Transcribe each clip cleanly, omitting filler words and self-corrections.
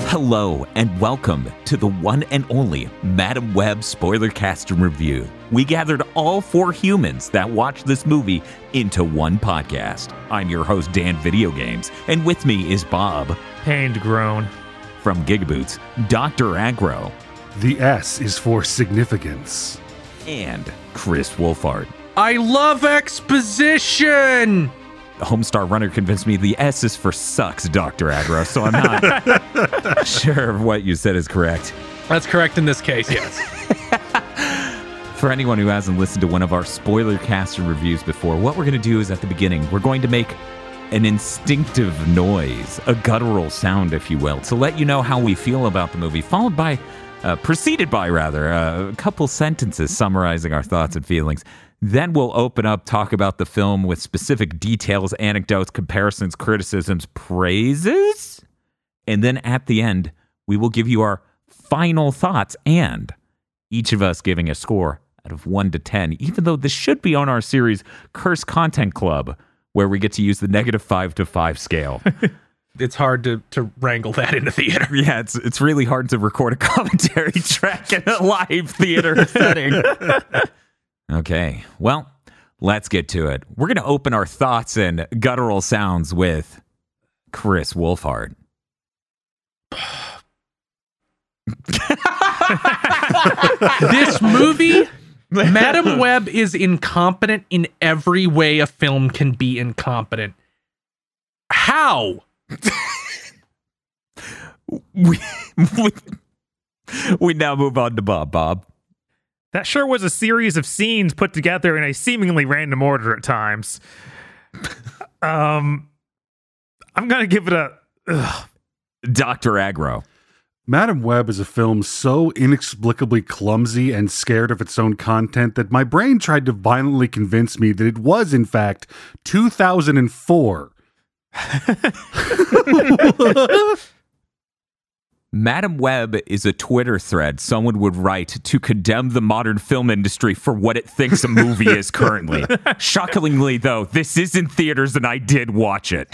Hello and welcome to the one and only Madam Web Spoiler Cast and Review. We gathered all four humans that watched this movie into one podcast. I'm your host, Dan Video Games, and with me is Bob. Pained groan. From Gigaboots, Dr. Aggro. The S is for significance. And Chris Wolfhard. I love exposition! Homestar Runner convinced me the S is for sucks, Dr. Aggro, so I'm not sure what you said is correct. That's correct in this case, yes. For anyone who hasn't listened to one of our spoiler cast and reviews before, what we're going to do is at the beginning, we're going to make an instinctive noise, a guttural sound, if you will, to let you know how we feel about the movie, preceded by a couple sentences summarizing our thoughts and feelings. Then we'll open up, talk about the film with specific details, anecdotes, comparisons, criticisms, praises. And then at the end, we will give you our final thoughts and each of us giving a score out of 1 to 10, even though this should be on our series Curse Content Club, where we get to use the -5 to 5 scale. It's hard to wrangle that in a theater. Yeah, it's really hard to record a commentary track in a live theater setting. Okay, well, let's get to it. We're going to open our thoughts and guttural sounds with Chris Wolfhard. This movie, Madam Web is incompetent in every way a film can be incompetent. How? We now move on to Bob. Bob. That sure was a series of scenes put together in a seemingly random order at times. I'm gonna give it a Dr. Aggro. Madam Web is a film so inexplicably clumsy and scared of its own content that my brain tried to violently convince me that it was, in fact, 2004. Madam Web is a Twitter thread someone would write to condemn the modern film industry for what it thinks a movie is currently. Shockingly, though, this is in theaters and I did watch it.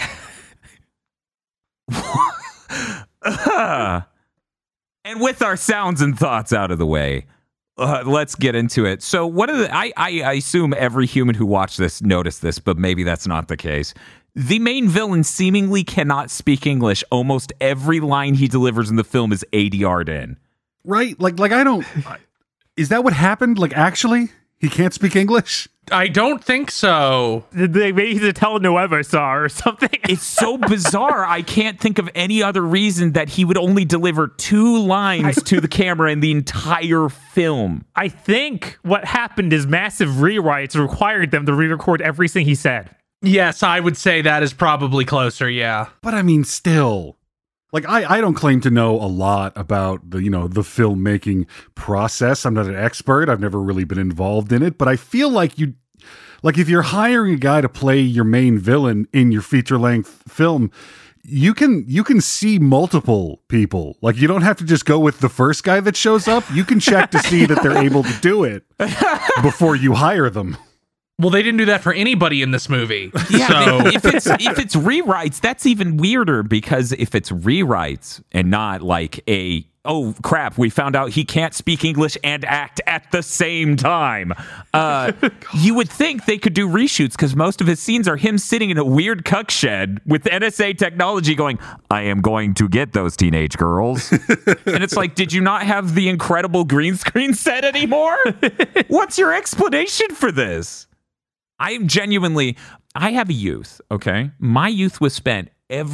And with our sounds and thoughts out of the way, let's get into it. So I assume every human who watched this noticed this, but maybe that's not the case. The main villain seemingly cannot speak English. Almost every line he delivers in the film is ADR'd in. Right? Like I don't... Is that what happened? Like, actually? He can't speak English? I don't think so. maybe he's a telenovela star or something. It's so bizarre. I can't think of any other reason that he would only deliver 2 lines to the camera in the entire film. I think what happened is massive rewrites required them to re-record everything he said. Yes, I would say that is probably closer, yeah. But I mean, still... Like, I don't claim to know a lot about the filmmaking process. I'm not an expert. I've never really been involved in it. But I feel like if you're hiring a guy to play your main villain in your feature-length film, you can see multiple people. Like, you don't have to just go with the first guy that shows up. You can check to see that they're able to do it before you hire them. Well, they didn't do that for anybody in this movie. Yeah, so. if it's rewrites, that's even weirder, because if it's rewrites and not like oh crap, we found out he can't speak English and act at the same time, you would think they could do reshoots, because most of his scenes are him sitting in a weird cuck shed with NSA technology going, I am going to get those teenage girls. And it's like, did you not have the incredible green screen set anymore? What's your explanation for this? I have a youth, okay? My youth was spent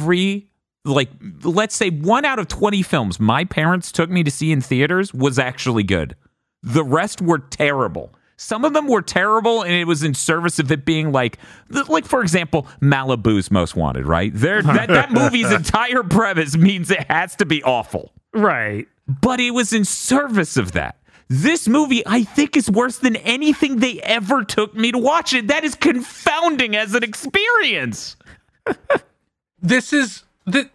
let's say 1 out of 20 films my parents took me to see in theaters was actually good. The rest were terrible. Some of them were terrible, and it was in service of it being like for example, Malibu's Most Wanted, right? That movie's entire premise means it has to be awful. Right. But it was in service of that. This movie, I think, is worse than anything they ever took me to watch it. That is confounding as an experience. This isn't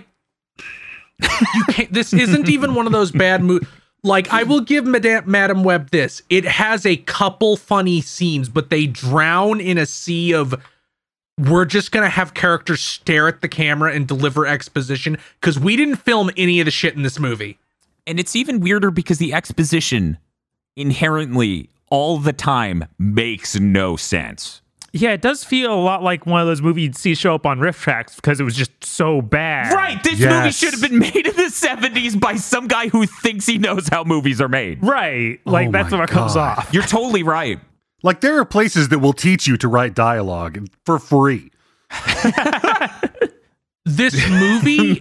even one of those bad movies. Like, I will give Madam Web this. It has a couple funny scenes, but they drown in a sea of we're just going to have characters stare at the camera and deliver exposition because we didn't film any of the shit in this movie. And it's even weirder because the exposition inherently all the time makes no sense. Yeah, it does feel a lot like one of those movies you'd see show up on Riff Tracks because it was just so bad. Right, this movie should have been made in the 70s by some guy who thinks he knows how movies are made. Right, like that's what comes off. You're totally right. Like, there are places that will teach you to write dialogue for free. This movie...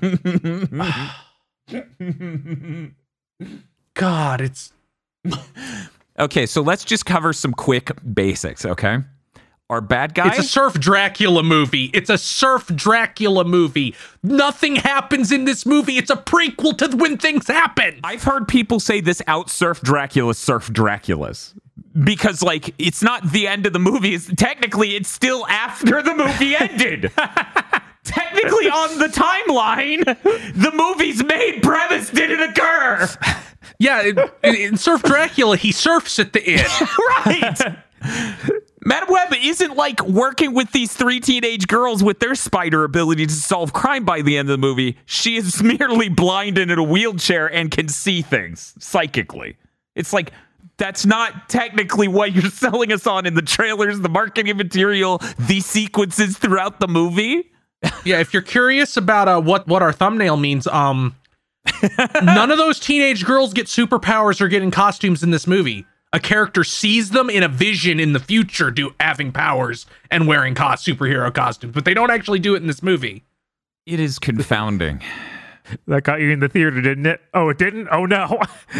God, it's... Okay, so let's just cover some quick basics, okay? Our bad guy... It's a Surf Dracula movie. It's a Surf Dracula movie. Nothing happens in this movie. It's a prequel to when things happen. I've heard people say this out Surf Dracula's. Because, like, it's not the end of the movie. Technically, it's still after the movie ended. Technically, on the timeline, the movie's main premise didn't occur. Yeah, in Surf Dracula, he surfs at the end. Right. Madam Web isn't like working with these 3 teenage girls with their spider ability to solve crime by the end of the movie. She is merely blind and in a wheelchair and can see things psychically. It's like, that's not technically what you're selling us on in the trailers, the marketing material, the sequences throughout the movie. Yeah, if you're curious about what our thumbnail means, none of those teenage girls get superpowers or get in costumes in this movie. A character sees them in a vision in the future having powers and wearing superhero costumes, but they don't actually do it in this movie. It is confounding. That got you in the theater, didn't it? Oh, it didn't? Oh, no.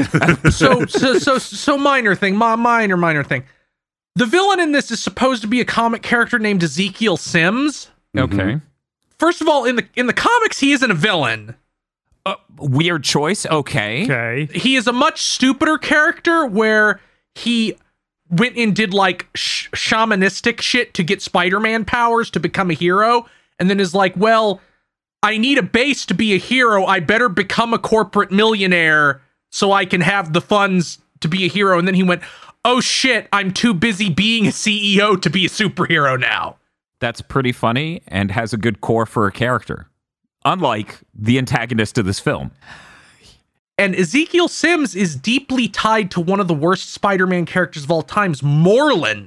So minor thing. The villain in this is supposed to be a comic character named Ezekiel Sims. Okay. First of all, in the comics, he isn't a villain. Weird choice. Okay. He is a much stupider character where he went and did like shamanistic shit to get Spider-Man powers to become a hero, and then is like, well, I need a base to be a hero. I better become a corporate millionaire so I can have the funds to be a hero. And then he went, oh shit, I'm too busy being a CEO to be a superhero now. That's pretty funny and has a good core for a character, unlike the antagonist of this film. And Ezekiel Sims is deeply tied to one of the worst Spider-Man characters of all times, Morlun.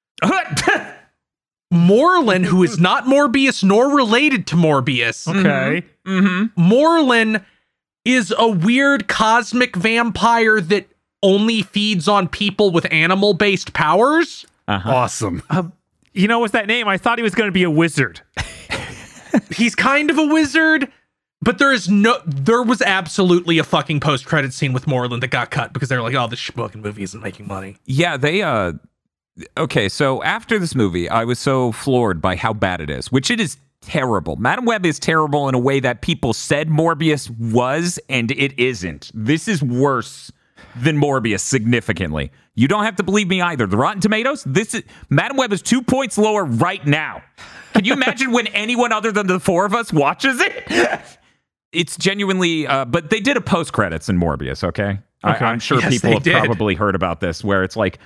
Morlun, who is not Morbius nor related to Morbius. Okay. Morlun is a weird cosmic vampire that only feeds on people with animal-based powers. Awesome. You know, what's that name? I thought he was going to be a wizard. He's kind of a wizard, but there was absolutely a fucking post-credit scene with Morlun that got cut because they were like, oh, this fucking movie isn't making money. Yeah, they, okay, so after this movie, I was so floored by how bad it is, which it is terrible. Madam Web is terrible in a way that people said Morbius was, and it isn't. This is worse than Morbius significantly. You don't have to believe me either. The Rotten Tomatoes, Madam Web is 2 points lower right now. Can you imagine when anyone other than the 4 of us watches it? It's genuinely, but they did a post-credits in Morbius, okay? I'm sure people have probably heard about this, where it's like,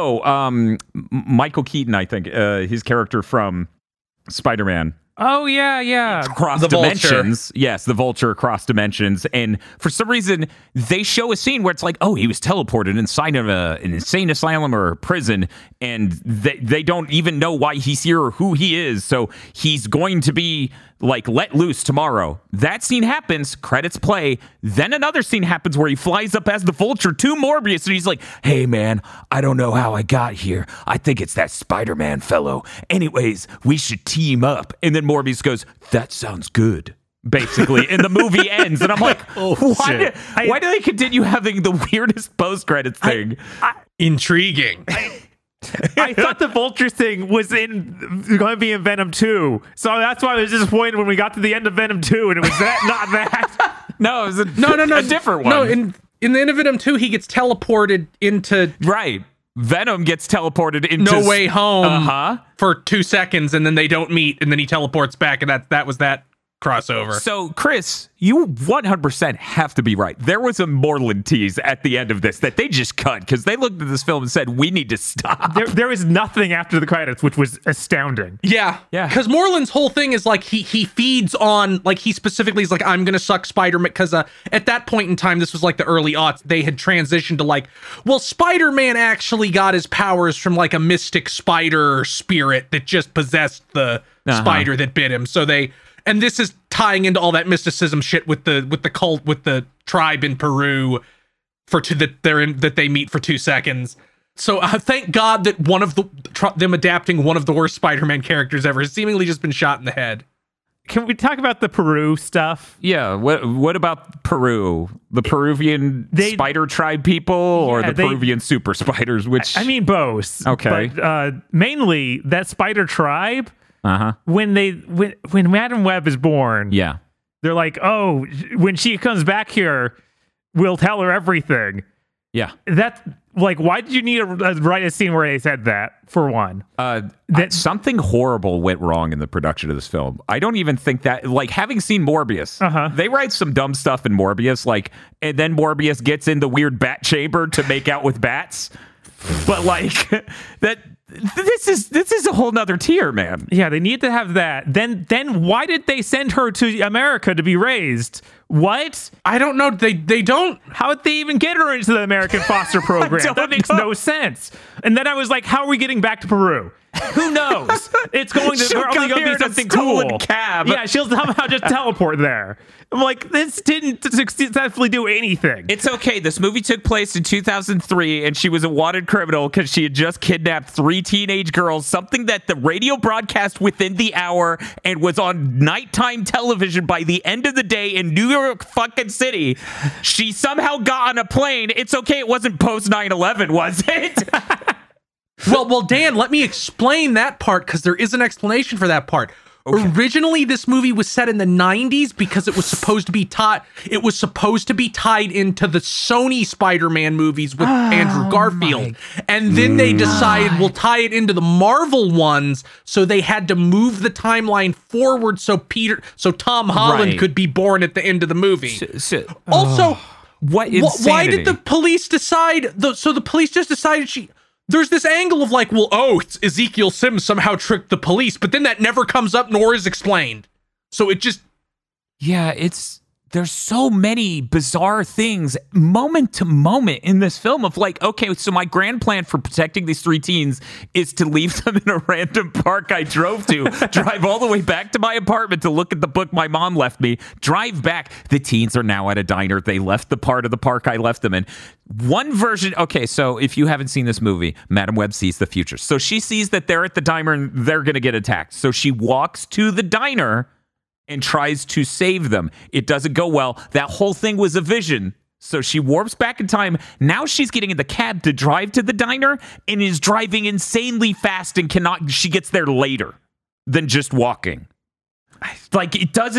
Michael Keaton, I think, his character from Spider-Man. Oh, yeah. Across dimensions. Vulture. Yes, the Vulture across dimensions. And for some reason, they show a scene where it's like, oh, he was teleported inside of an insane asylum or a prison, and they don't even know why he's here or who he is. So he's going to be, like, let loose tomorrow. That scene happens, credits play. Then another scene happens where he flies up as the Vulture to Morbius, and he's like, hey, man, I don't know how I got here. I think it's that Spider-Man fellow. Anyways, we should team up. And then Morbius goes, that sounds good, basically. And the movie ends. And I'm like, why do they continue having the weirdest post-credits thing? Intriguing. I thought the Vulture thing was going to be in Venom 2. So that's why I was disappointed when we got to the end of Venom 2 and it was that, not that. No, it was a different one. No, in the end of Venom 2, he gets teleported into... Right. Venom gets teleported into No Way Home for 2 seconds, and then they don't meet, and then he teleports back, and that was that. crossover. So, Chris, you 100% have to be right. There was a Moreland tease at the end of this that they just cut because they looked at this film and said, we need to stop. There was nothing after the credits, which was astounding. Yeah. Because Moreland's whole thing is like he feeds on, like he specifically is like, I'm going to suck Spider-Man. Because at that point in time, this was like the early aughts, they had transitioned to like, well, Spider-Man actually got his powers from like a mystic spider spirit that just possessed the spider that bit him. So and this is tying into all that mysticism shit with the cult, with the tribe in Peru that they meet for 2 seconds. So thank God that one of them adapting one of the worst Spider-Man characters ever has seemingly just been shot in the head. Can we talk about the Peru stuff? Yeah. What about Peru? The Peruvian spider tribe people or the Peruvian super spiders? Which I mean, both. Okay. But mainly that spider tribe. When Madam Web is born, they're like, oh, when she comes back here, we'll tell her everything. Yeah. That's like, why did you need to write a scene where they said that, for one? That something horrible went wrong in the production of this film. I don't even think that, like, having seen Morbius, they write some dumb stuff in Morbius, like, and then Morbius gets in the weird bat chamber to make out with bats. But like that. This is a whole nother tier, man. Yeah, they need to have that. Then why did they send her to America to be raised? What? I don't know. They don't. How did they even get her into the American foster program? That makes no sense. And then I was like, how are we getting back to Peru? Who knows? It's going to only going to be something cool. Cab. Yeah, she'll somehow just teleport there. I'm like, this didn't successfully do anything. It's okay. This movie took place in 2003, and she was a wanted criminal because she had just kidnapped 3 teenage girls, something that the radio broadcast within the hour and was on nighttime television by the end of the day in New York fucking City. She somehow got on a plane. It's okay. It wasn't post 9/11, was it? Well, Dan, let me explain that part because there is an explanation for that part. Okay. Originally, this movie was set in the 90s because it was supposed to be tied. It was supposed to be tied into the Sony Spider-Man movies with Andrew Garfield, and then they decided we'll tie it into the Marvel ones. So they had to move the timeline forward so Tom Holland could be born at the end of the movie. Also, what insanity? Why did the police decide? So the police just decided There's this angle of like, well, it's Ezekiel Sims somehow tricked the police, but then that never comes up nor is explained. So it just... Yeah, there's so many bizarre things moment to moment in this film of like, okay, so my grand plan for protecting these 3 teens is to leave them in a random park I drove to, drive all the way back to my apartment to look at the book my mom left me, drive back. The teens are now at a diner. They left the part of the park I left them in. One version, okay, so if you haven't seen this movie, Madam Web sees the future. So she sees that they're at the diner and they're going to get attacked. So she walks to the diner and tries to save them. It doesn't go well. That whole thing was a vision. So she warps back in time. Now she's getting in the cab to drive to the diner and is driving insanely fast and she gets there later than just walking. Like,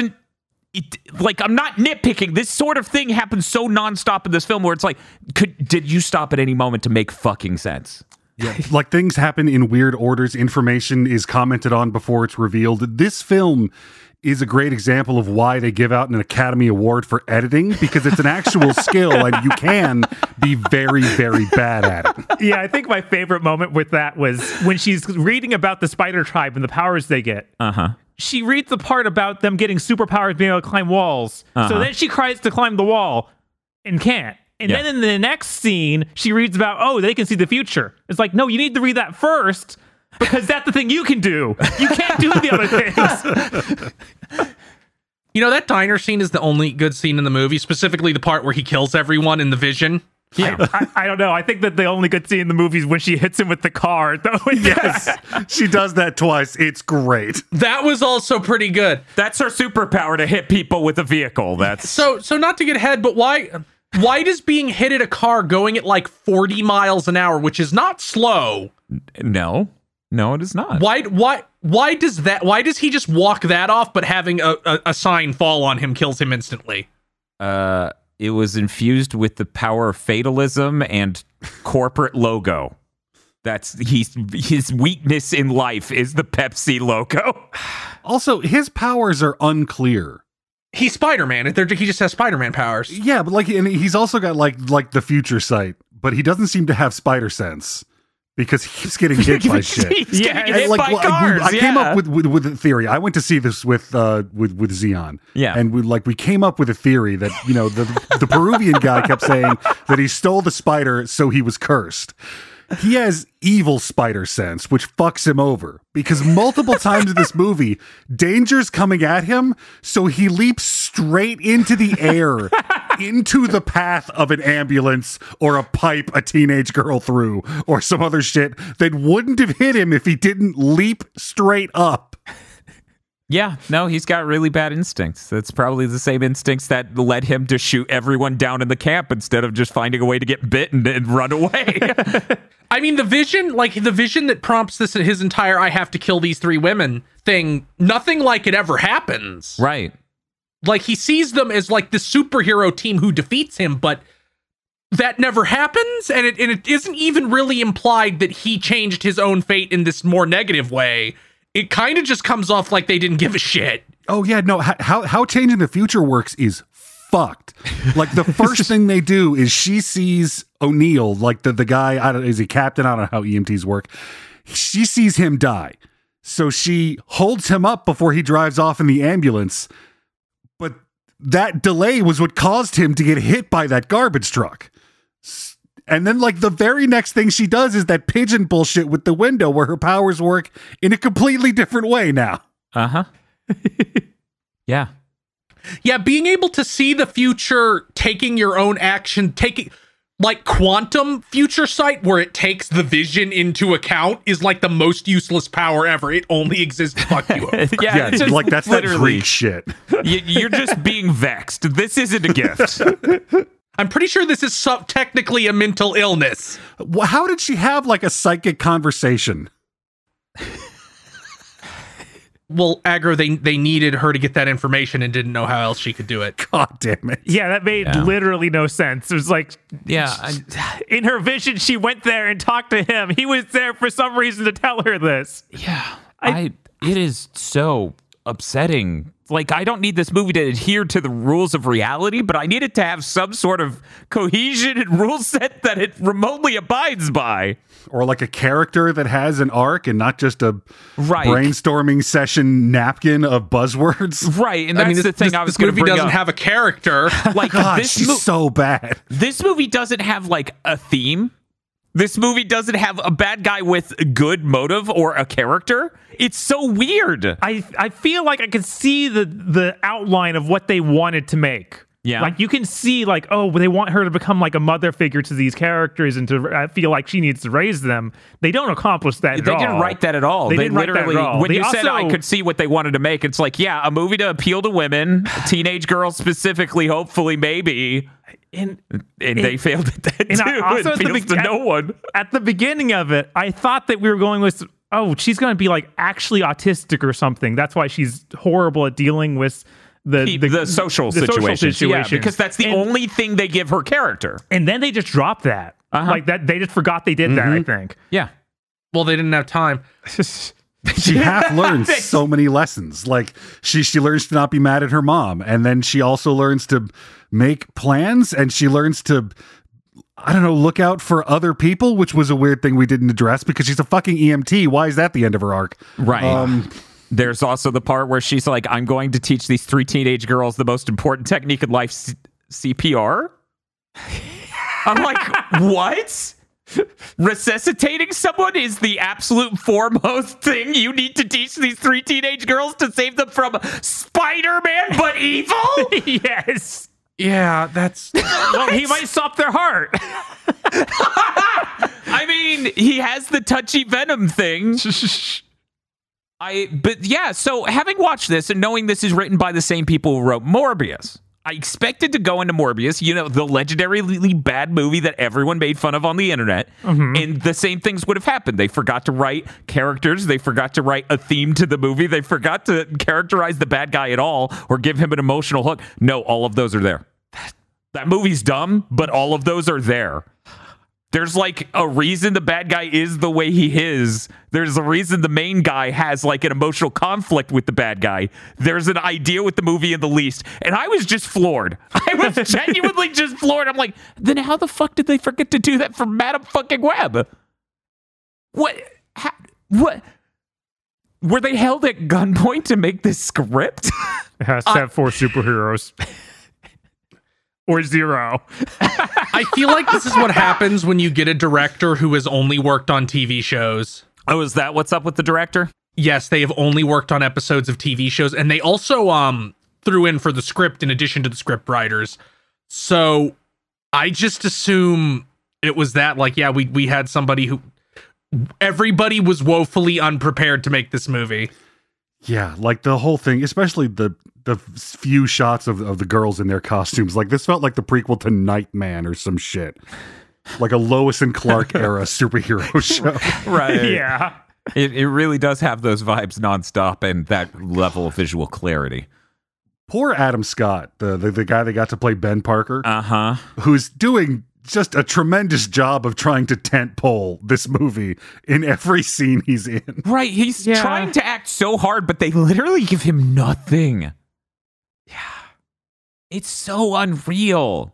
I'm not nitpicking. This sort of thing happens so nonstop in this film where it's like, did you stop at any moment to make fucking sense? Yeah, like things happen in weird orders. Information is commented on before it's revealed. This film is a great example of why they give out an Academy Award for editing, because it's an actual skill and you can be very, very bad at it. Yeah, I think my favorite moment with that was when she's reading about the spider tribe and the powers they get. She reads the part about them getting superpowers, being able to climb walls. So then she tries to climb the wall and can't. And then in the next scene, she reads about, they can see the future. It's like, no, you need to read that first, because that's the thing you can do. You can't do the other things. You know, that diner scene is the only good scene in the movie, specifically the part where he kills everyone in the vision. Yeah, I don't know. I think that the only good scene in the movie is when she hits him with the car. Yes, she does that twice. It's great. That was also pretty good. That's her superpower, to hit people with a vehicle. That's so not to get ahead, but why does being hit at a car going at like 40 miles an hour, which is not slow? No, it is not. Why does he just walk that off, but having a sign fall on him kills him instantly? It was infused with the power of fatalism and corporate logo. His weakness in life is the Pepsi logo. Also, his powers are unclear. He's Spider-Man. He just has Spider-Man powers. Yeah, but and he's also got like the future sight, but he doesn't seem to have spider sense because he's getting hit by shit. He's getting hit by cars. I came up with a theory. I went to see this with Xeon. Yeah, and we came up with a theory that the Peruvian guy kept saying that he stole the spider, so he was cursed. He has evil spider sense, which fucks him over because multiple times in this movie, danger's coming at him, so he leaps straight into the air, into the path of an ambulance or a pipe a teenage girl threw or some other shit that wouldn't have hit him if he didn't leap straight up. Yeah, no, he's got really bad instincts. That's probably the same instincts that led him to shoot everyone down in the camp instead of just finding a way to get bitten and run away. I mean, the vision that prompts his entire "I have to kill these 3 women" thing, nothing like it ever happens. Right. Like, he sees them as like the superhero team who defeats him, but that never happens, and it isn't even really implied that he changed his own fate in this more negative way. It kind of just comes off like they didn't give a shit. Oh yeah, no. How Changing the Future works is fucked. Like, the first thing they do is she sees O'Neill, like the guy. Is he captain? I don't know how EMTs work. She sees him die, so she holds him up before he drives off in the ambulance. But that delay was what caused him to get hit by that garbage truck. And then, like, the very next thing she does is that pigeon bullshit with the window where her powers work in a completely different way now. Uh-huh. Yeah. Yeah, being able to see the future, taking your own action, taking, like, quantum future sight where it takes the vision into account is, like, the most useless power ever. It only exists to fuck you over. Yeah, it's just like, that's that Greek shit. You're just being vexed. This isn't a gift. I'm pretty sure this is technically a mental illness. How did she have, like, a psychic conversation? Well, Aggro, they needed her to get that information and didn't know how else she could do it. God damn it. Yeah, that made literally no sense. It was like, in her vision, she went there and talked to him. He was there for some reason to tell her this. Yeah. It is so upsetting. Like, I don't need this movie to adhere to the rules of reality, but I need it to have some sort of cohesion and rule set that it remotely abides by. Or like a character that has an arc and not just a brainstorming session napkin of buzzwords. Right, and that's the thing I was going to bring up. This movie doesn't have a character. Like, God, she's so bad. This movie doesn't have, like, a theme. This movie doesn't have a bad guy with good motive or a character. It's so weird. I feel like I could see the outline of what they wanted to make. Yeah. Like, you can see, like, oh, they want her to become, like, a mother figure to these characters and to feel like she needs to raise them. They don't accomplish that at all. They didn't write that at all. They didn't literally, write that at all. When you said I could see what they wanted to make, it's like, yeah, a movie to appeal to women, teenage girls specifically, hopefully, maybe. And they failed at that, too. Also, it appeals to no one. At the beginning of it, I thought that we were going with, oh, she's going to be, like, actually autistic or something. That's why she's horrible at dealing with the social situations. Yeah, because that's the only thing they give her character. And then they just dropped that. Like, that they just forgot they did that, I think. Yeah. Well, they didn't have time. She half learns so many lessons. Like, she learns to not be mad at her mom, and then she also learns to make plans, and she learns to, I don't know, look out for other people, which was a weird thing we didn't address because she's a fucking EMT. Why is that the end of her arc? Right. There's also the part where she's like, I'm going to teach these 3 teenage girls the most important technique in life, CPR. I'm like, what? Resuscitating someone is the absolute foremost thing you need to teach these 3 teenage girls to save them from Spider-Man, but evil? Yes. Yeah, that's... Well, he might stop their heart. I mean, he has the touchy Venom thing. But yeah, so having watched this and knowing this is written by the same people who wrote Morbius, I expected to go into Morbius, you know, the legendarily bad movie that everyone made fun of on the internet, and the same things would have happened. They forgot to write characters. They forgot to write a theme to the movie. They forgot to characterize the bad guy at all or give him an emotional hook. No, all of those are there. That movie's dumb, but all of those are there. There's like a reason the bad guy is the way he is. There's a reason the main guy has like an emotional conflict with the bad guy. There's an idea with the movie in the least. And I was just floored. I was genuinely just floored. I'm like, then how the fuck did they forget to do that for Madam fucking Web? What? What? Were they held at gunpoint to make this script? It has to have 4 superheroes. Or 0. I feel like this is what happens when you get a director who has only worked on TV shows. Oh, is that what's up with the director? Yes, they have only worked on episodes of TV shows, and they also threw in for the script in addition to the script writers. So I just assume it was that, like, yeah, we had somebody who... Everybody was woefully unprepared to make this movie. Yeah, like the whole thing, especially the few shots of the girls in their costumes. Like, this felt like the prequel to Nightman or some shit. Like a Lois and Clark era superhero show. Right. Yeah. It really does have those vibes nonstop and that level of visual clarity. Poor Adam Scott, the guy that got to play Ben Parker. Uh-huh. Who's doing just a tremendous job of trying to tentpole this movie in every scene he's in. Right, he's trying to act so hard, but they literally give him nothing. Yeah. It's so unreal.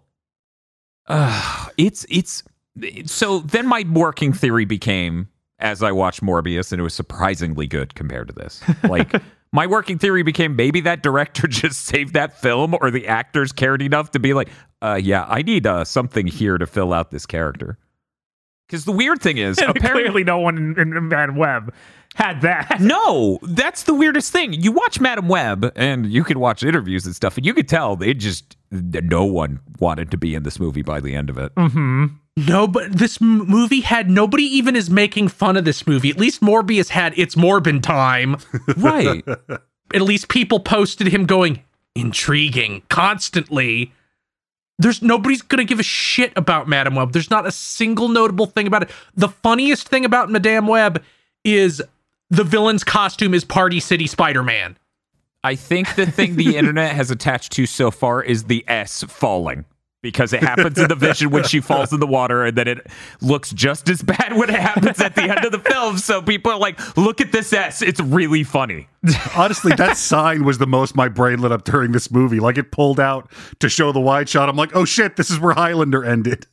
So then my working theory became, as I watched Morbius, and it was surprisingly good compared to this. Like, my working theory became maybe that director just saved that film, or the actors cared enough to be like, yeah, I need something here to fill out this character. Because the weird thing is, clearly no one in Madam Web had that. No, that's the weirdest thing. You watch Madam Web, and you can watch interviews and stuff, and you could tell no one wanted to be in this movie by the end of it. Mm-hmm. No, but this movie had nobody even is making fun of this movie. At least Morbius had its Morbin time. Right. At least people posted him going, intriguing, constantly. Nobody's going to give a shit about Madam Web. There's not a single notable thing about it. The funniest thing about Madame Web is the villain's costume is Party City Spider-Man. I think the thing the internet has attached to so far is the S falling. Because it happens in the vision when she falls in the water, and then it looks just as bad when it happens at the end of the film. So people are like, look at this S. It's really funny. Honestly, that sign was the most my brain lit up during this movie. Like, it pulled out to show the wide shot. I'm like, oh shit, this is where Highlander ended.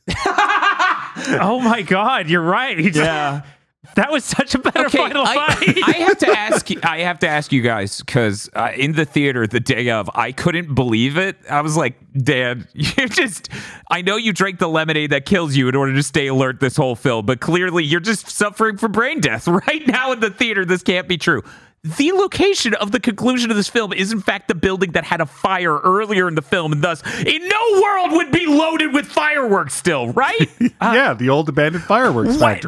Oh my God, you're right. Yeah. That was such a better final fight. I have to ask you guys, because in the theater the day of, I couldn't believe it. I was like, Dan, I know you drank the lemonade that kills you in order to stay alert this whole film, but clearly you're just suffering from brain death right now in the theater. This can't be true. The location of the conclusion of this film is, in fact, the building that had a fire earlier in the film, and thus, in no world would be loaded with fireworks still, right? Yeah, the old abandoned fireworks factory.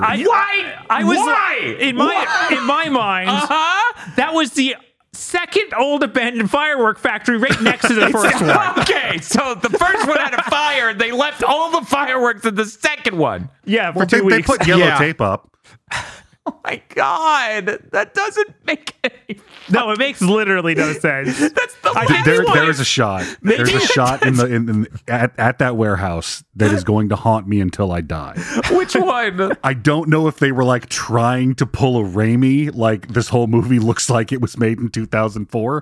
Why? In my mind, that was the second old abandoned firework factory right next to the first one. Okay, so the first one had a fire, and they left all the fireworks in the second one. Yeah, for Well, 2 weeks. they put yellow tape up. Oh my God, that doesn't make any... No, it makes literally no sense. That's the There is a shot. There's a shot at that warehouse that is going to haunt me until I die. Which one? I don't know if they were like trying to pull a Raimi, like this whole movie looks like it was made in 2004.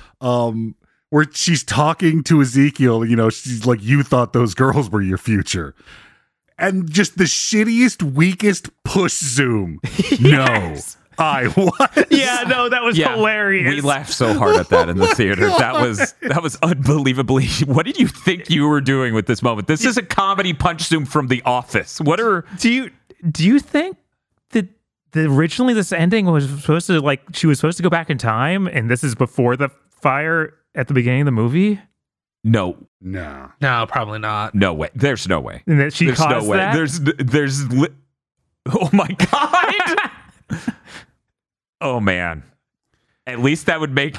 Where she's talking to Ezekiel, she's like, you thought those girls were your future. And just the shittiest, weakest push zoom. Yes. No, I was. Yeah, no, that was hilarious. We laughed so hard at that in the theater. That was unbelievably. What did you think you were doing with this moment? This is a comedy punch zoom from The Office. Do you think that originally this ending was supposed to, she was supposed to go back in time, and this is before the fire at the beginning of the movie? No, probably not. No way. There's no way. And that she There's caused no way. that? Oh my God. Oh man. At least that would make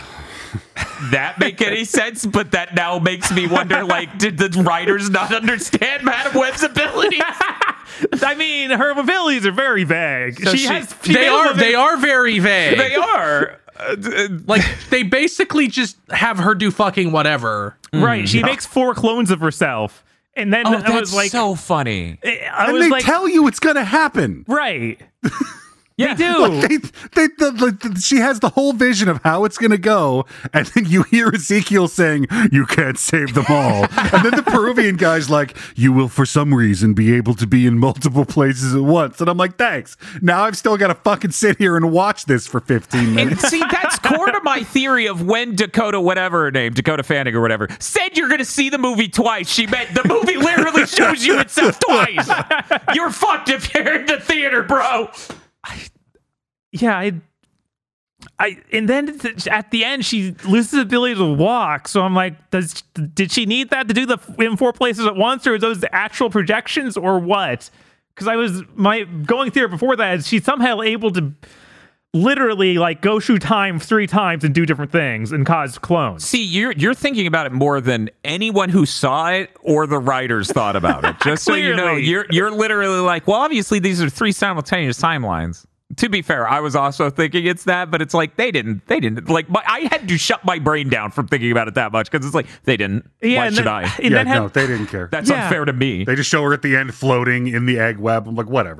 any sense, but that now makes me wonder, did the writers not understand Madam Web's abilities? I mean, her abilities are very vague. So they are very vague. They are. They basically just have her do fucking whatever. Right. She makes 4 clones of herself, And then Oh, I that's was like, so funny. I And was they like, tell you it's going to happen. right. Yeah. They do. Like she has the whole vision of how it's going to go, and then you hear Ezekiel saying, "You can't save them all," and then the Peruvian guy's like, "You will, for some reason, be able to be in multiple places at once." And I'm like, "Thanks." Now I've still got to fucking sit here and watch this for 15 And minutes. see, that's core to my theory of when Dakota, whatever her name, Dakota Fanning or whatever, said you're going to see the movie twice. She meant the movie literally shows you itself twice. You're fucked if you're in the theater, bro. Yeah, and then at the end she loses the ability to walk. So I'm like, did she need that to do the in 4 places at once, or are those the actual projections, or what? Because I was going through it before that. She's somehow able to literally like go through time 3 times and do different things and cause clones. See, you're thinking about it more than anyone who saw it or the writers thought about it. Just so you know, Clearly. you're literally like, well, obviously these are 3 simultaneous timelines. To be fair, I was also thinking it's that, but it's like they didn't like. I had to shut my brain down from thinking about it that much because it's like they didn't. Yeah, Why and should then- I? and Yeah, then no, they didn't care. That's Yeah. unfair to me. They just show her at the end floating in the egg web. I'm like, whatever.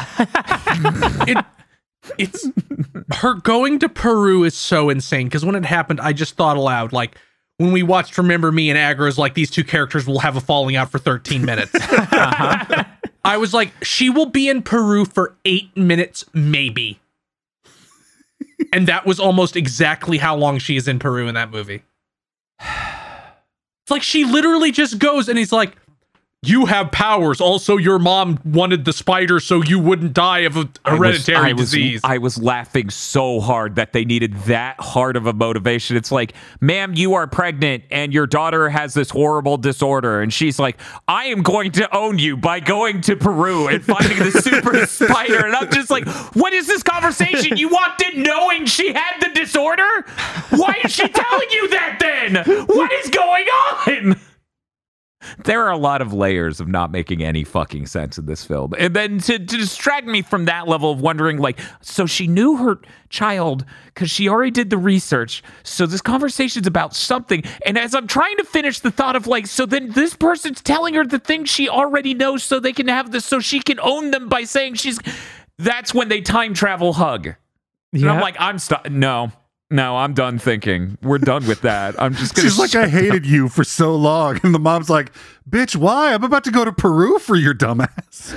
It's her going to Peru is so insane because when it happened, I just thought aloud, like when we watched Remember Me and Agra's, like these 2 characters will have a falling out for 13 minutes. I was like, she will be in Peru for 8 minutes, maybe. And that was almost exactly how long she is in Peru in that movie. It's like she literally just goes and he's like, you have powers. Also, your mom wanted the spider so you wouldn't die of a hereditary disease. I was laughing so hard that they needed that hard of a motivation. It's like, ma'am, you are pregnant and your daughter has this horrible disorder. And she's like, I am going to own you by going to Peru and finding the super spider. And I'm just like, what is this conversation? You walked in knowing she had the disorder? Why is she telling you that then? What is going on? There are a lot of layers of not making any fucking sense in this film. And then to distract me from that level of wondering, like, so she knew her child because she already did the research. So this conversation's about something. And as I'm trying to finish the thought of like, so then this person's telling her the things she already knows so they can have this, so she can own them by saying that's when they time travel hug. And I'm like, No, I'm done thinking. We're done with that. I'm just going to... She's like, I hated you for so long. And the mom's like, bitch, why? I'm about to go to Peru for your dumbass.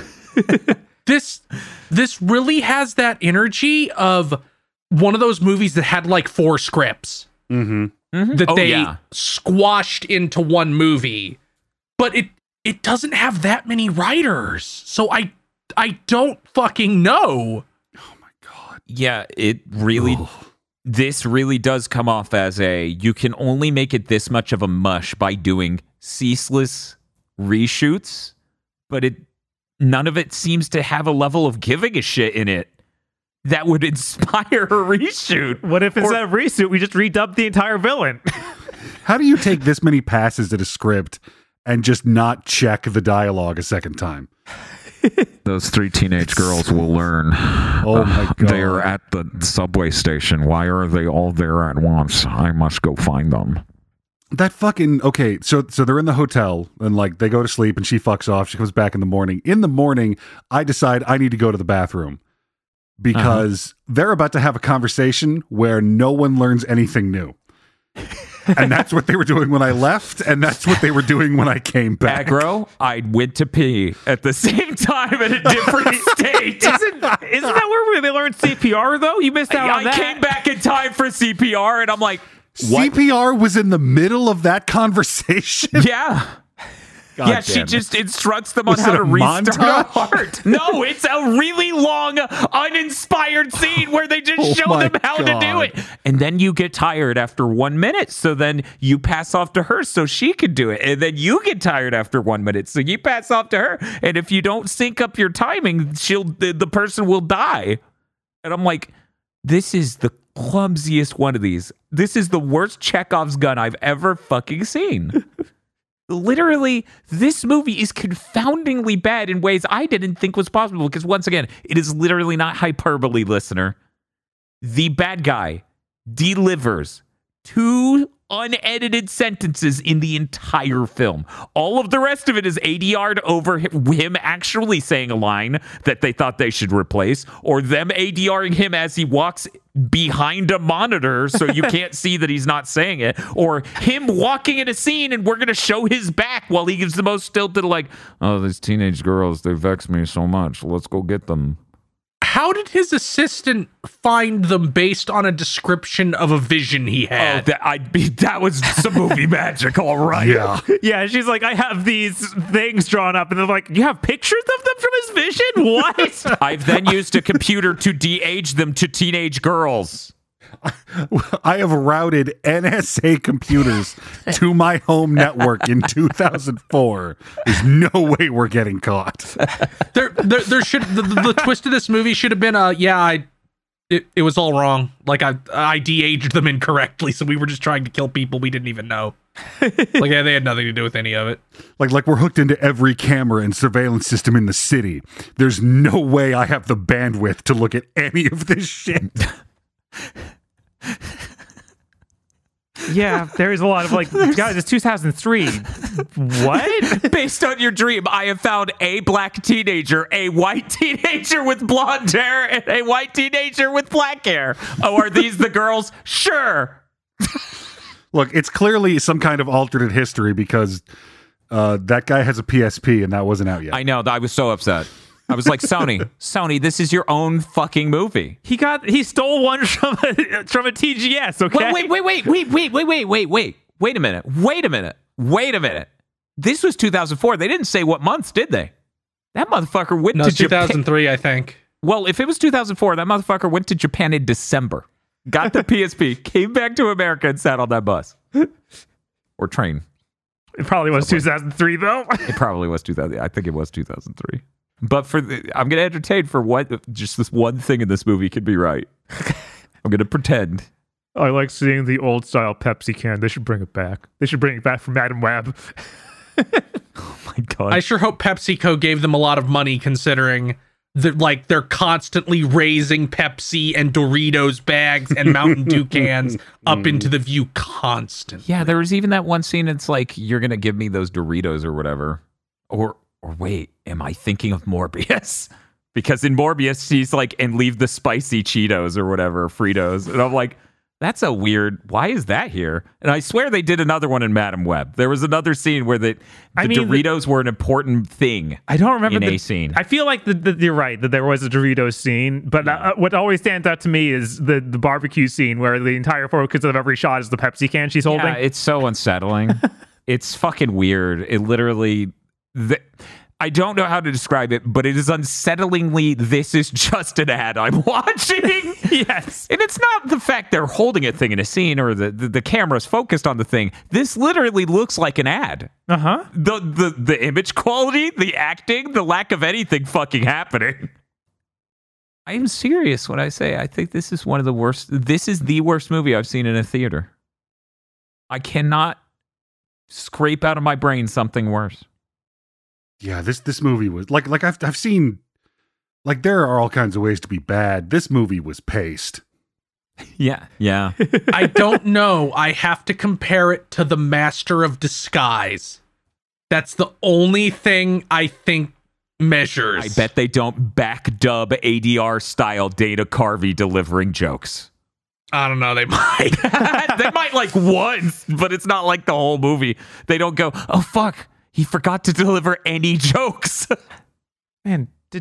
This really has that energy of one of those movies that had like 4 scripts that they squashed into one movie, but it doesn't have that many writers. So I don't fucking know. Oh my God. Yeah, it really... This really does come off as you can only make it this much of a mush by doing ceaseless reshoots, but none of it seems to have a level of giving a shit in it that would inspire a reshoot. What if instead of reshoot, we just redubbed the entire villain? How do you take this many passes at a script and just not check the dialogue a second time? Those 3 teenage girls will learn. Oh my God. They are at the subway station. Why are they all there at once? I must go find them. That fucking okay. So they're in the hotel and like they go to sleep and she fucks off. She comes back in the morning. In the morning, I decide I need to go to the bathroom because they're about to have a conversation where no one learns anything new. And that's what they were doing when I left, and that's what they were doing when I came back. Aggro, I went to pee at the same time in a different state. Isn't that where they learned CPR though? You missed out on that. I came back in time for CPR, and I'm like, what? CPR was in the middle of that conversation. Yeah. God yeah, she damn it. just instructs them on Was how it to a restart a montage? heart. No, it's a really long, uninspired scene where they just show my them how to do God. it. And then you get tired after 1 minute. So then you pass off to her so she can do it. And then you get tired after 1 minute. So you pass off to her. And if you don't sync up your timing, the person will die. And I'm like, this is the clumsiest one of these. This is the worst Chekhov's gun I've ever fucking seen. Literally, this movie is confoundingly bad in ways I didn't think was possible. Because once again, it is literally not hyperbole, listener. The bad guy delivers 2 unedited sentences in the entire film. All of the rest of it is ADR'd over him actually saying a line that they thought they should replace, or them ADRing him as he walks behind a monitor so you can't see that he's not saying it, or him walking in a scene and we're going to show his back while he gives the most stilted, like, oh, these teenage girls, they vex me so much. Let's go get them. How did his assistant find them based on a description of a vision he had? That was some movie magic, all right. Yeah. Yeah, she's like, I have these things drawn up, and they're like, you have pictures of them from his vision? What? I've then used a computer to de-age them to teenage girls. I have routed NSA computers to my home network in 2004. There's no way we're getting caught. There should the twist of this movie should have been it was all wrong. Like I de-aged them incorrectly, so we were just trying to kill people we didn't even know. Like they had nothing to do with any of it. Like we're hooked into every camera and surveillance system in the city. There's no way I have the bandwidth to look at any of this shit. Yeah, there is a lot of like, guys, it's 2003. What? Based on your dream, I have found a black teenager, a white teenager with blonde hair, and a white teenager with black hair. Oh, are these the girls? Sure. Look, it's clearly some kind of alternate history because that guy has a PSP and that wasn't out yet. I know. I was so upset. I was like, Sony, this is your own fucking movie. He stole one from a TGS, okay? Wait a minute. This was 2004. They didn't say what months, did they? That motherfucker went to Japan. 2003, I think. Well, if it was 2004, that motherfucker went to Japan in December, got the PSP, came back to America, and sat on that bus. Or train. It probably was 2003, though. It probably was 2000. I think it was 2003. But I'm going to entertain for what just this one thing in this movie could be right. I'm going to pretend. I like seeing the old style Pepsi can. They should bring it back. They should bring it back from Madam Web. Oh my God. I sure hope PepsiCo gave them a lot of money considering they're constantly raising Pepsi and Doritos bags and Mountain Dew cans up into the view constantly. Yeah, there was even that one scene. It's like, you're going to give me those Doritos or whatever. Or wait, am I thinking of Morbius? Because in Morbius, she's like, and leave the spicy Cheetos or whatever, Fritos. And I'm like, that's a weird, why is that here? And I swear they did another one in Madam Web. There was another scene where the Doritos were an important thing. I don't remember a scene. I feel like you're right, that there was a Doritos scene. But what always stands out to me is the barbecue scene where the entire focus of every shot is the Pepsi can she's holding. Yeah, it's so unsettling. It's fucking weird. It literally... I don't know how to describe it, but it is unsettlingly, this is just an ad I'm watching. Yes. And it's not the fact they're holding a thing in a scene or the camera's focused on the thing. This literally looks like an ad. Uh-huh. The image quality, the acting, the lack of anything fucking happening. I am serious when I say I think this is one of the worst. This is the worst movie I've seen in a theater. I cannot scrape out of my brain something worse. Yeah, this movie was like I've seen, like, there are all kinds of ways to be bad. This movie was paced. Yeah. I don't know. I have to compare it to The Master of Disguise. That's the only thing I think measures. I bet they don't backdub ADR style Dana Carvey delivering jokes. I don't know. They might. They might like once, but it's not like the whole movie. They don't go, oh, fuck. He forgot to deliver any jokes. Man, did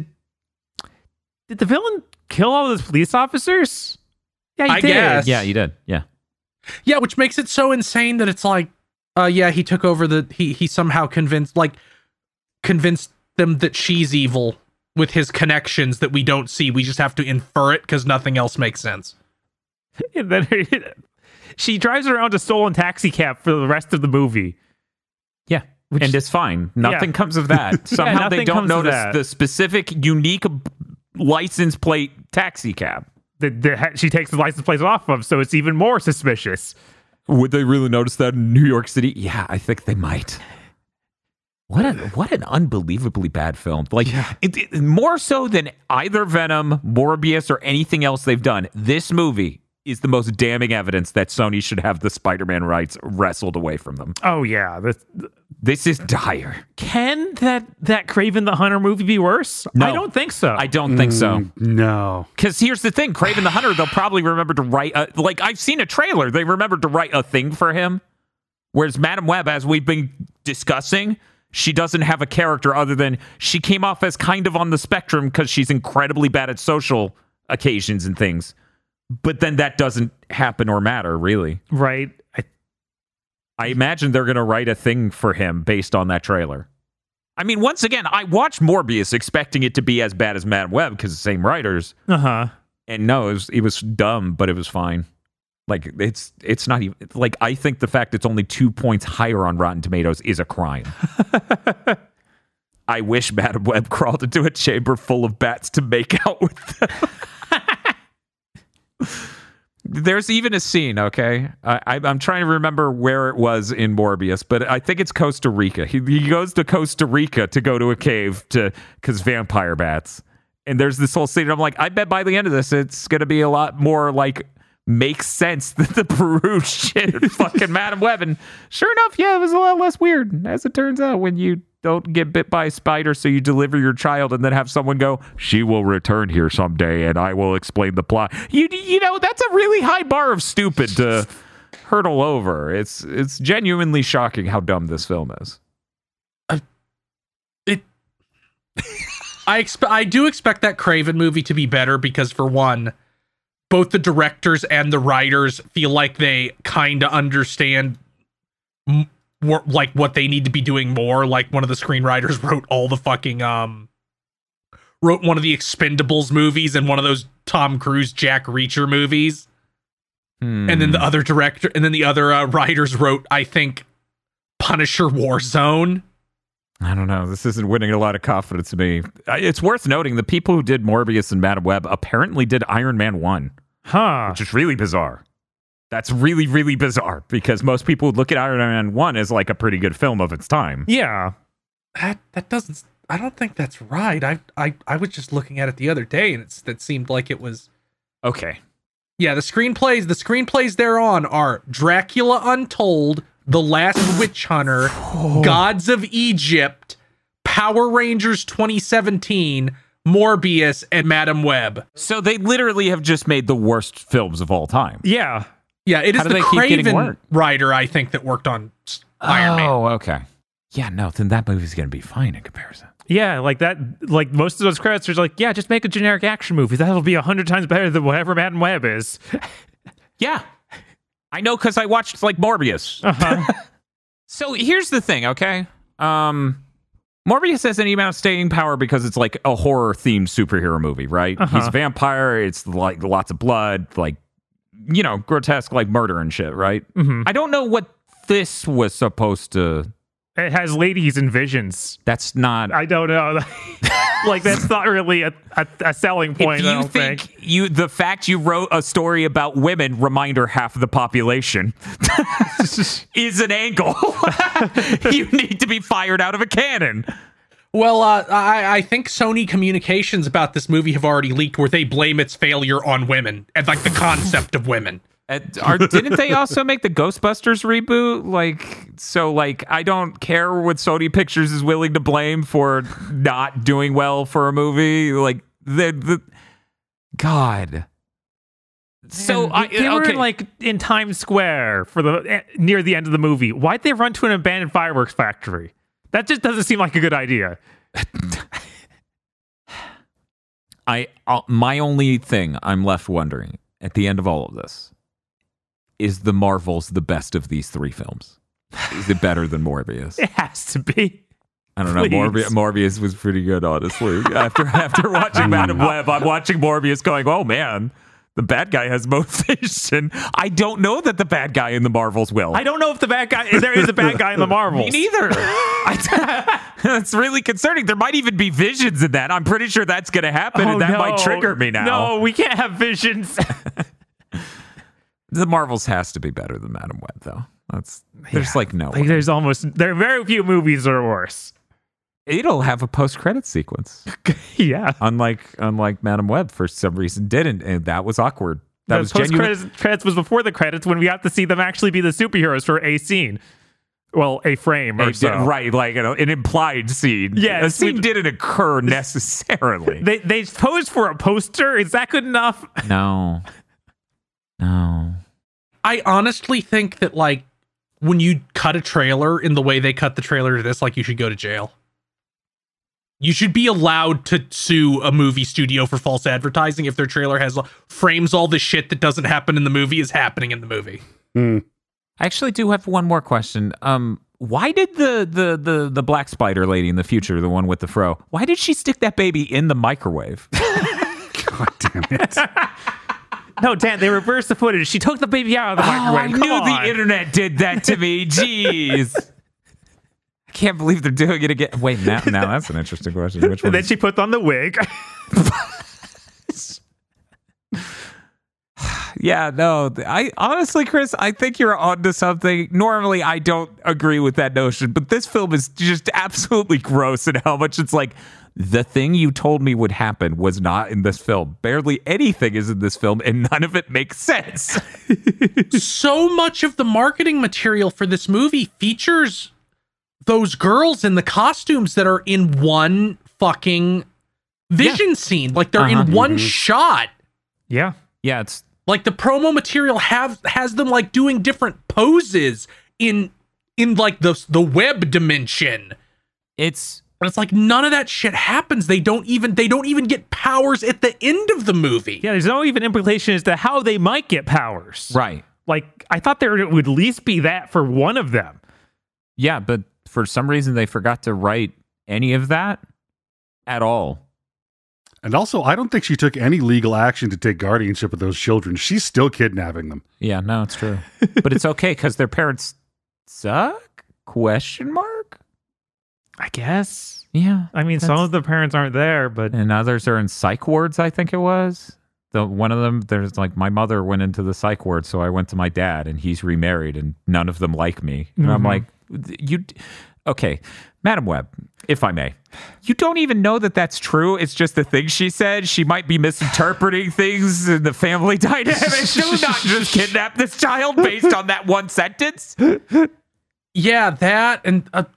the villain kill all those police officers? Yeah, I guess. Yeah, he did. Yeah. Yeah, which makes it so insane that it's like, he took over he somehow convinced them that she's evil with his connections that we don't see. We just have to infer it because nothing else makes sense. And then she drives around a stolen taxi cab for the rest of the movie. Yeah. And it's fine. Nothing comes of that. Somehow they don't notice the specific, unique license plate taxi cab that she takes the license plate off of, so it's even more suspicious. Would they really notice that in New York City? Yeah, I think they might. What an unbelievably bad film. Like, more so than either Venom, Morbius, or anything else they've done. This movie is the most damning evidence that Sony should have the Spider-Man rights wrestled away from them. Oh yeah, This is dire. can that Kraven the Hunter movie be worse? No. I don't think so. I don't think so. No. Because here's the thing, Kraven the Hunter, they'll probably remember to write, like, I've seen a trailer, they remembered to write a thing for him, whereas Madam Web, as we've been discussing, she doesn't have a character other than she came off as kind of on the spectrum because she's incredibly bad at social occasions and things. But then that doesn't happen or matter, really. Right. I imagine they're going to write a thing for him based on that trailer. I mean, once again, I watched Morbius expecting it to be as bad as Madam Web because the same writers. Uh-huh. And no, it was dumb, but it was fine. Like, it's not even... Like, I think the fact it's only 2 points higher on Rotten Tomatoes is a crime. I wish Madam Web crawled into a chamber full of bats to make out with them. There's even a scene, okay? I'm trying to remember where it was in Morbius, but I think it's Costa Rica. He goes to Costa Rica to go to a cave because vampire bats. And there's this whole scene, and I'm like, I bet by the end of this, it's going to be a lot more, like, makes sense than the Peru shit in fucking Madam Web. And sure enough, yeah, it was a lot less weird, as it turns out, when you don't get bit by a spider, so you deliver your child and then have someone go, she will return here someday and I will explain the plot. You know, that's a really high bar of stupid to hurdle over. It's genuinely shocking how dumb this film is. I do expect that Kraven movie to be better because, for one, both the directors and the writers feel like they kind of understand like what they need to be doing more. Like, one of the screenwriters wrote all the fucking wrote one of the Expendables movies and one of those Tom Cruise Jack Reacher movies. And then the other director and then the other writers wrote, I think, Punisher Warzone. I don't know. This isn't winning a lot of confidence in me. It's worth noting the people who did Morbius and Madam Web apparently did Iron Man 1. Huh. Which is really bizarre. That's really, really bizarre because most people would look at Iron Man 1 as like a pretty good film of its time. Yeah. That doesn't... I don't think that's right. I was just looking at it the other day and that seemed like it was... Okay. Yeah, the screenplays thereon are Dracula Untold, The Last Witch Hunter, Gods of Egypt, Power Rangers 2017, Morbius, and Madam Web. So they literally have just made the worst films of all time. Yeah. Yeah, it is How do the they keep getting Kraven work? writer, I think, that worked on Iron Man. Oh, okay. Yeah, no, then that movie's going to be fine in comparison. Yeah, like that. Like most of those credits are like, yeah, just make a generic action movie. That'll be 100 times better than whatever Madam Web is. Yeah. I know because I watched, like, Morbius. Uh-huh. So here's the thing, okay? Morbius has any amount of staying power because it's like a horror-themed superhero movie, right? Uh-huh. He's a vampire. It's like lots of blood, like, you know, grotesque, like murder and shit, right? Mm-hmm. I don't know what this was supposed to... It has ladies and visions. That's not... I don't know. Like, that's not really a selling point, If you I don't think. the fact you wrote a story about women, reminder, half of the population, is an angle. You need to be fired out of a cannon. Well, I think Sony communications about this movie have already leaked where they blame its failure on women and, like, the concept of women. Didn't they also make the Ghostbusters reboot? Like, so, like, I don't care what Sony Pictures is willing to blame for not doing well for a movie. Like, the God. So they were like in Times Square for the near the end of the movie. Why'd they run to an abandoned fireworks factory? That just doesn't seem like a good idea. My only thing I'm left wondering at the end of all of this is the Marvels the best of these three films? Is it better than Morbius? It has to be. I don't know. Morbius was pretty good, honestly. After watching Madam Web, I'm watching Morbius going, oh man, the bad guy has motivation. I don't know that the bad guy in the Marvels will. I don't know if there is a bad guy in the Marvels. Me neither. That's really concerning. There might even be visions in that. I'm pretty sure that's going to happen, and that might trigger me now. No, we can't have visions. The Marvels has to be better than Madam Web, though. There's no way. There are very few movies that are worse. It'll have a post-credit sequence. Yeah. Unlike Madam Web, for some reason, didn't, and that was awkward. That The was post genuine. credits was before the credits when we got to see them actually be the superheroes for a scene. Well, a frame or so. Right, like an implied scene. Yeah, a scene didn't occur necessarily. They posed for a poster. Is that good enough? No. I honestly think that, like, when you cut a trailer in the way they cut the trailer to this, like, you should go to jail. You should be allowed to sue a movie studio for false advertising if their trailer has frames all the shit that doesn't happen in the movie is happening in the movie. I actually do have one more question. Why did the black spider lady in the future, the one with the fro, why did she stick that baby in the microwave? God damn it. No, Dan, they reversed the footage. She took the baby out of the microwave. I Come knew on. the internet did that to me. Jeez. I can't believe they're doing it again. Wait, now that's an interesting question. Which one? And then she put on the wig. Yeah, no. I honestly, Chris, I think you're onto something. Normally, I don't agree with that notion, but this film is just absolutely gross in how much it's like, the thing you told me would happen was not in this film. Barely anything is in this film, and none of it makes sense. So much of the marketing material for this movie features those girls in the costumes that are in one fucking vision scene. Like, they're in one shot. Yeah. Yeah, it's Like, the promo material has them, like, doing different poses in like the web dimension. And it's like, none of that shit happens. They don't even get powers at the end of the movie. Yeah, there's no even implication as to how they might get powers. right. Like, I thought there would at least be that for one of them. Yeah, but for some reason they forgot to write any of that at all. And also, I don't think she took any legal action to take guardianship of those children. She's still kidnapping them. Yeah, no, it's true. But it's okay because their parents suck? Question mark? I guess. Yeah. I mean, some of the parents aren't there, but And others are in psych wards, I think it was. One of them, there's like, my mother went into the psych ward, so I went to my dad, and he's remarried, and none of them like me. And I'm like, okay, Madam Webb, if I may, you don't even know that that's true. It's just the thing she said. She might be misinterpreting things in the family dynamic. Do not just kidnap this child based on that one sentence. Yeah, that and a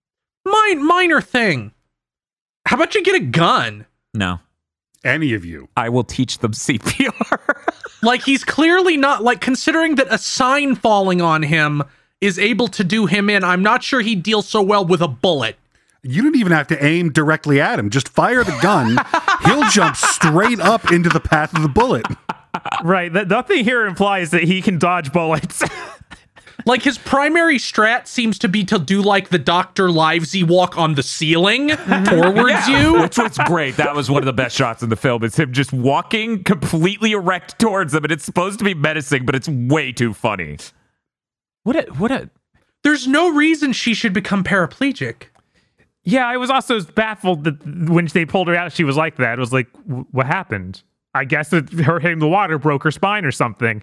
minor thing. How about you get a gun? No. Any of you. I will teach them CPR. Like, he's clearly not, like, considering that a sign falling on him is able to do him in, I'm not sure he'd deal so well with a bullet. You don't even have to aim directly at him. Just fire the gun. He'll jump straight up into the path of the bullet. right. Nothing here implies that he can dodge bullets. Like, his primary strat seems to be to do, like, the Dr. Livesey walk on the ceiling towards you. Which was great. That was one of the best shots in the film. It's him just walking completely erect towards them, and it's supposed to be menacing, but it's way too funny. What a There's no reason she should become paraplegic. Yeah, I was also baffled that when they pulled her out, she was like that. It was like, what happened? I guess that her hitting the water broke her spine or something.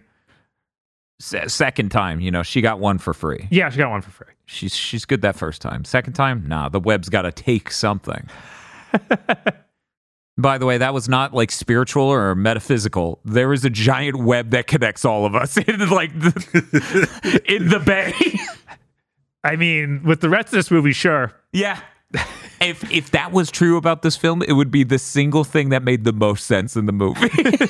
second time, she got one for free. Yeah, she got one for free. She's good that first time. Second time, nah, the web's got to take something. By the way, that was not like spiritual or metaphysical. There is a giant web that connects all of us in like in the bay. I mean, with the rest of this movie, sure. Yeah. If that was true about this film, it would be the single thing that made the most sense in the movie.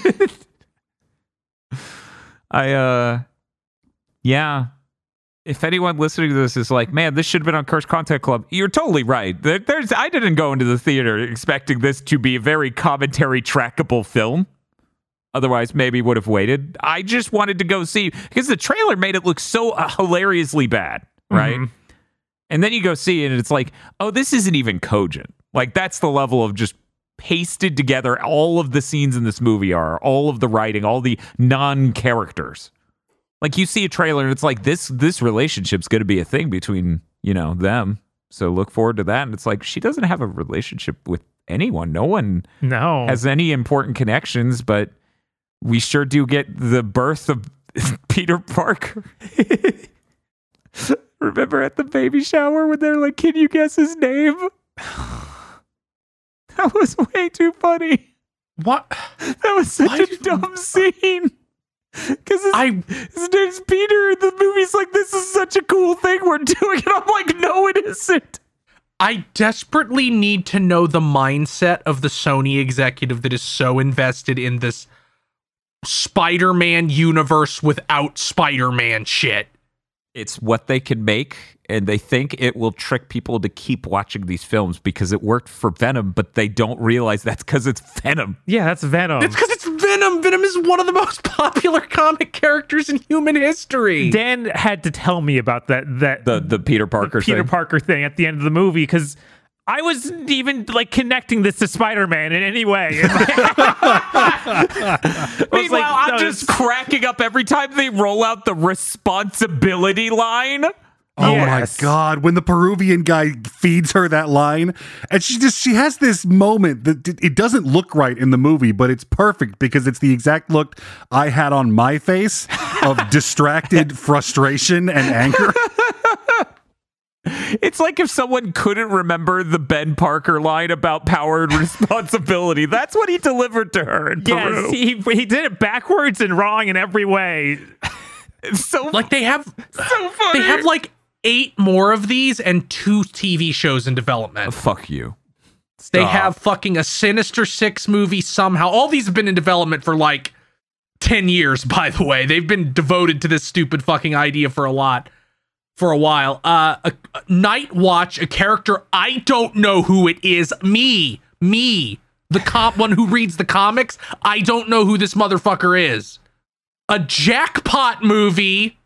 Yeah. If anyone listening to this is like, man, this should have been on Cursed Content Club, you're totally right. I didn't go into the theater expecting this to be a very commentary trackable film. Otherwise, maybe would have waited. I just wanted to go see, because the trailer made it look so hilariously bad, right? Mm-hmm. And then you go see it, and it's like, oh, this isn't even cogent. Like, that's the level of just pasted together all of the scenes in this movie are, all of the writing, all the non-characters. Like, you see a trailer and it's like, this relationship's going to be a thing between, them. So look forward to that. And it's like, she doesn't have a relationship with anyone. No one has any important connections, but we sure do get the birth of Peter Parker. Remember at the baby shower when they're like, can you guess his name? That was way too funny. What? That was such a dumb scene. Because his name's Peter, and the movie's like, this is such a cool thing we're doing. And I'm like, no, it isn't. I desperately need to know the mindset of the Sony executive that is so invested in this Spider-Man universe without Spider-Man shit. It's what they can make, and they think it will trick people to keep watching these films because it worked for Venom, but they don't realize that's because it's Venom. Yeah, that's Venom. It's because it's Venom. Venom is one of the most popular comic characters in human history. Dan had to tell me about that The Peter Parker Peter thing. Parker thing at the end of the movie, because I wasn't even like connecting this to Spider-Man in any way. Meanwhile, I'm just cracking up every time they roll out the responsibility line. Oh Yes. my God. When the Peruvian guy feeds her that line, and she has this moment that it doesn't look right in the movie, but it's perfect because it's the exact look I had on my face of distracted frustration and anger. It's like if someone couldn't remember the Ben Parker line about power and responsibility. That's what he delivered to her in Peru. Yes, he did it backwards and wrong in every way. It's so Like they have so funny. they have like 8 more of these and 2 TV shows in development. Fuck you. They Stop. have fucking a Sinister Six movie somehow. All these have been in development for like 10 years, by the way. They've been devoted to this stupid fucking idea for a while. Night Watch, a character I don't know who it is. Me, the one who reads the comics. I don't know who this motherfucker is. A Jackpot movie.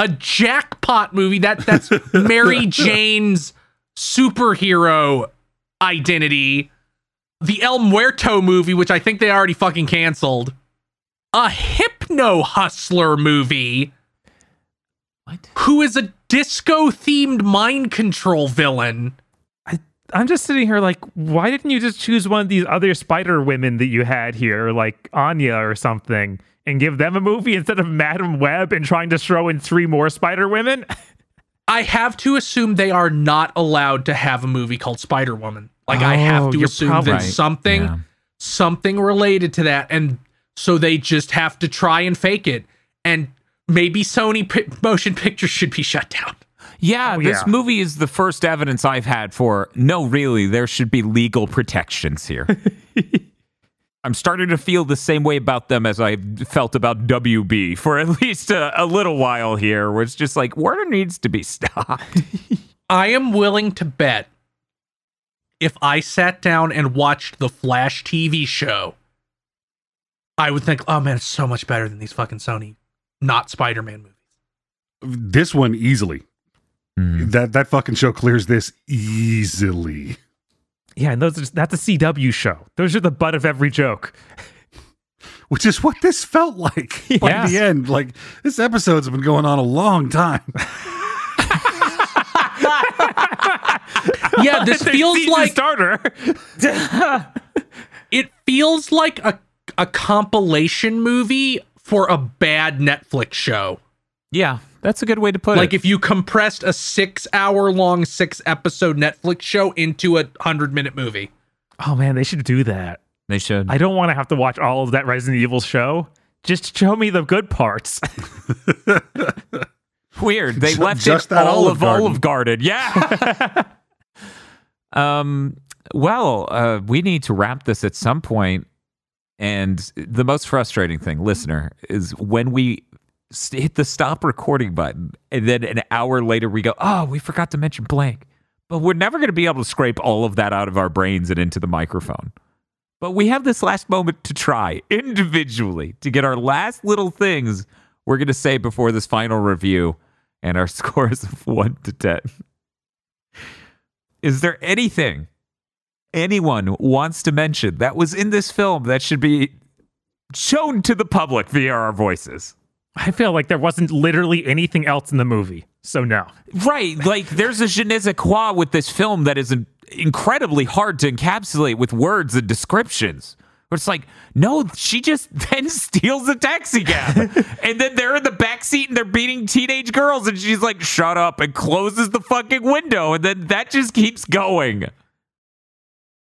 That's Mary Jane's superhero identity. The El Muerto movie, which I think they already fucking canceled. A Hypno Hustler movie. What? Who is a disco-themed mind control villain. I'm just sitting here like, why didn't you just choose one of these other Spider women that you had here, like Anya or something, and give them a movie instead of Madam Web and trying to throw in 3 more Spider Women? I have to assume they are not allowed to have a movie called Spider-Woman. Like, I have to you're assume probably that right. something related to that, and so they just have to try and fake it. And maybe Sony Motion Pictures should be shut down. Yeah, this yeah. movie is the first evidence I've had for, no, really, there should be legal protections here. I'm starting to feel the same way about them as I felt about WB for at least a little while here, where it's just like, Warner needs to be stopped. I am willing to bet if I sat down and watched the Flash TV show, I would think, oh man, it's so much better than these fucking Sony not Spider-Man movies. This one easily. That fucking show clears this easily. Yeah, and that's a CW show. Those are the butt of every joke. Which is what this felt like by Yeah. the end. Like, this episode's been going on a long time. Yeah, this feels Season like starter. it feels like a compilation movie for a bad Netflix show. Yeah, that's a good way to put Like it. if you compressed a 6-hour-long 6-episode Netflix show into a 100-minute movie. Oh man, they should do that. They should. I don't want to have to watch all of that Resident Evil show. Just show me the good parts. Weird. They left just it that Olive Olive Garden. Yeah. Well, we need to wrap this at some point. And the most frustrating thing, listener, is when we hit the stop recording button and then an hour later we go, oh, we forgot to mention blank. But we're never going to be able to scrape all of that out of our brains and into the microphone. But we have this last moment to try individually to get our last little things we're going to say before this final review and our scores of 1 to 10. Is there anything anyone wants to mention that was in this film that should be shown to the public via our voices? I feel like there wasn't literally anything else in the movie, so no. Right, like there's a je ne sais quoi with this film that is incredibly hard to encapsulate with words and descriptions. Where it's like, no, she just then steals a taxi cab. And then they're in the backseat and they're beating teenage girls and she's like, shut up, and closes the fucking window. And then that just keeps going.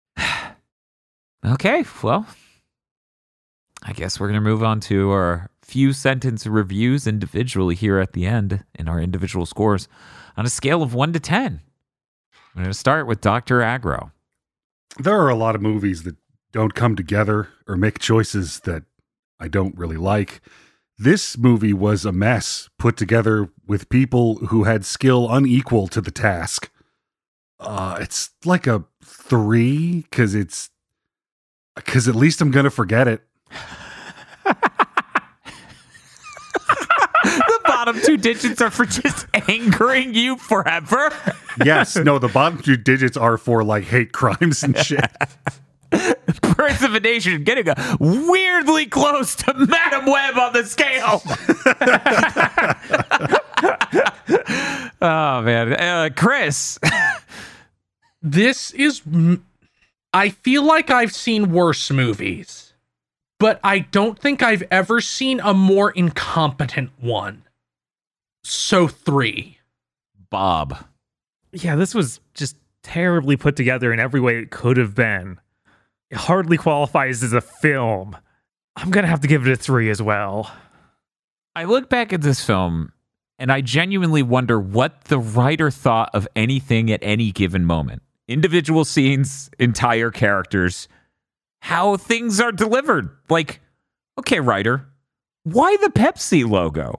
Okay, well, I guess we're going to move on to our few sentence reviews individually here at the end in our individual scores on a scale of 1 to 10. I'm going to start with Dr. Agro. There are a lot of movies that don't come together or make choices that I don't really like. This movie was a mess put together with people who had skill unequal to the task. It's like a 3 because at least I'm going to forget it. The bottom 2 digits are for just angering you forever. Yes, no, the bottom 2 digits are for like hate crimes and shit. Birds of a Nation getting weirdly close to Madam Web on the scale. Oh, man. Chris. I feel like I've seen worse movies, but I don't think I've ever seen a more incompetent one. So 3. Bob. Yeah, this was just terribly put together in every way it could have been. It hardly qualifies as a film. I'm going to have to give it a 3 as well. I look back at this film and I genuinely wonder what the writer thought of anything at any given moment. Individual scenes, entire characters, how things are delivered. Like, okay, writer, why the Pepsi logo?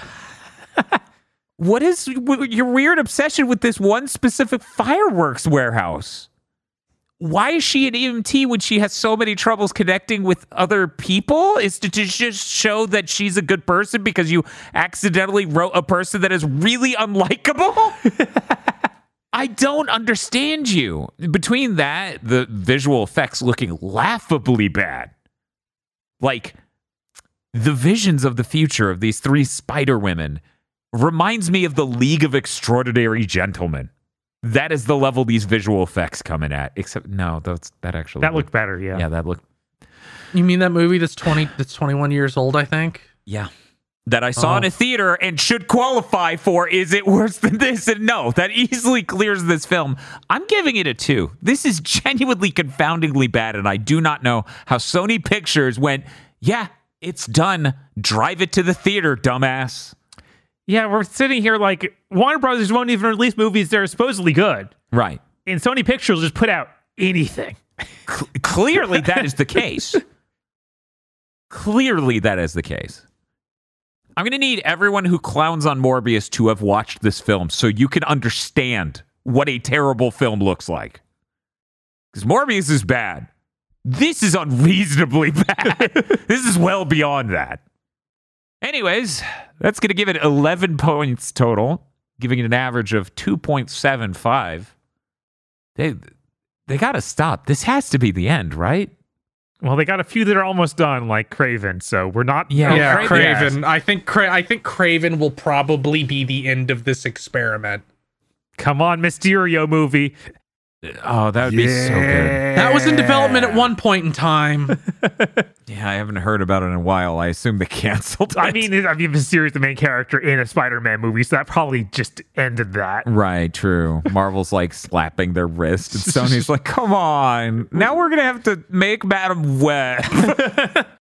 What is your weird obsession with this one specific fireworks warehouse? Why is she an EMT when she has so many troubles connecting with other people? Is to just show that she's a good person because you accidentally wrote a person that is really unlikable? I don't understand you. Between that, the visual effects looking laughably bad. Like, the visions of the future of these 3 spider women reminds me of the League of Extraordinary Gentlemen. That is the level these visual effects come in at. Except, no, that looked better, yeah. Yeah, that looked... You mean that movie that's 21 years old, I think? Yeah. That I saw in a theater and should qualify for Is It Worse Than This? And no, that easily clears this film. I'm giving it a 2. This is genuinely confoundingly bad, and I do not know how Sony Pictures went, yeah, it's done. Drive it to the theater, dumbass. Yeah, we're sitting here like Warner Brothers won't even release movies that are supposedly good. Right. And Sony Pictures will just put out anything. Clearly that is the case. Clearly that is the case. I'm going to need everyone who clowns on Morbius to have watched this film so you can understand what a terrible film looks like. Because Morbius is bad. This is unreasonably bad. This is well beyond that. Anyways, that's going to give it 11 points total, giving it an average of 2.75. They got to stop. This has to be the end, right? Well, they got a few that are almost done, like Craven. So we're not. Yeah, Craven. I think Craven will probably be the end of this experiment. Come on, Mysterio movie. Oh, that would be so good. That was in development at one point in time. Yeah, I haven't heard about it in a while. I assume they canceled it. I mean, Mysterio's the main character in a Spider-Man movie, so that probably just ended that. Right, true. Marvel's like slapping their wrist, and Sony's like, come on. Now we're going to have to make Madam Web.